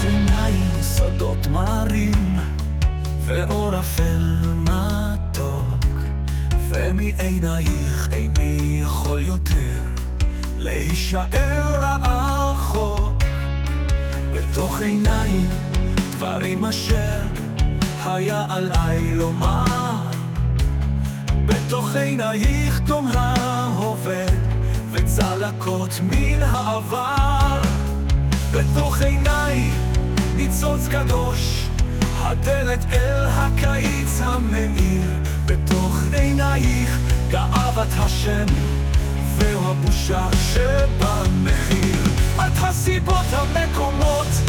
עיניים שדות מרים ואור אפל מתוק, ומעינייך איני יכול יותר להישאר רחוק. בתוך עיניים דברים אשר היה עליי לומר, בתוך עינייך תום ההווה וצלקות מן העבר. בתוך עינייך ניצוץ קדוש, הדלת אל הקיץ המאיר. בתוך עינייך גאוות השם והבושה שבמחיר. את הסיבות המקומות